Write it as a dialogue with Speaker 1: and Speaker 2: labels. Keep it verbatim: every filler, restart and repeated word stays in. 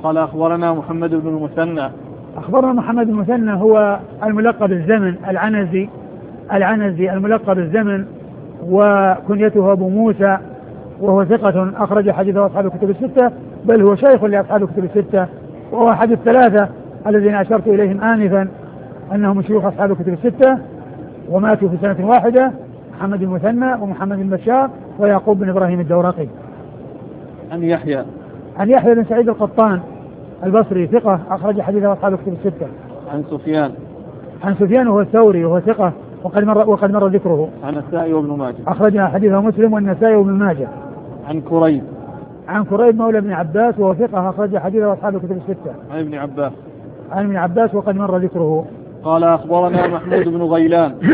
Speaker 1: قال أخبرنا محمد بن المثنى.
Speaker 2: أخبرنا محمد بن المثنى هو الملقب الزمن العنزي العنزي الملقب الزمن، وكنيته أبو موسى، وهو ثقة أخرج حديثه أصحاب الكتب الستة، بل هو شيخ لأصحاب الكتب الستة، وهو أحد الثلاثة الذين أشرت إليهم آنفا أنهم شيوخ أصحاب الكتب الستة وماتوا في سنة واحدة، محمد بن المثنى ومحمد بن بشار ويعقوب بن إبراهيم الدورقي.
Speaker 1: عن يحيى
Speaker 2: عن يحيى بن سعيد القطان البصري ثقة أخرج حديثه أصحاب الكتب الستة.
Speaker 1: عن سفيان
Speaker 2: عن سفيان وهو الثوري وهو ثقة وقد مر وقد مر ذكره.
Speaker 1: عن النسائي وابن ماجه
Speaker 2: أخرج حديثه مسلم والنسائي وابن ماجه.
Speaker 1: عن كريب
Speaker 2: عن كريب مولى ابن عباس وهو ثقة أخرج حديثه أصحاب الكتب الستة.
Speaker 1: عن ابن عباس
Speaker 2: عن ابن عباس وقد مر ذكره.
Speaker 1: قال أخبرنا محمود بن غيلان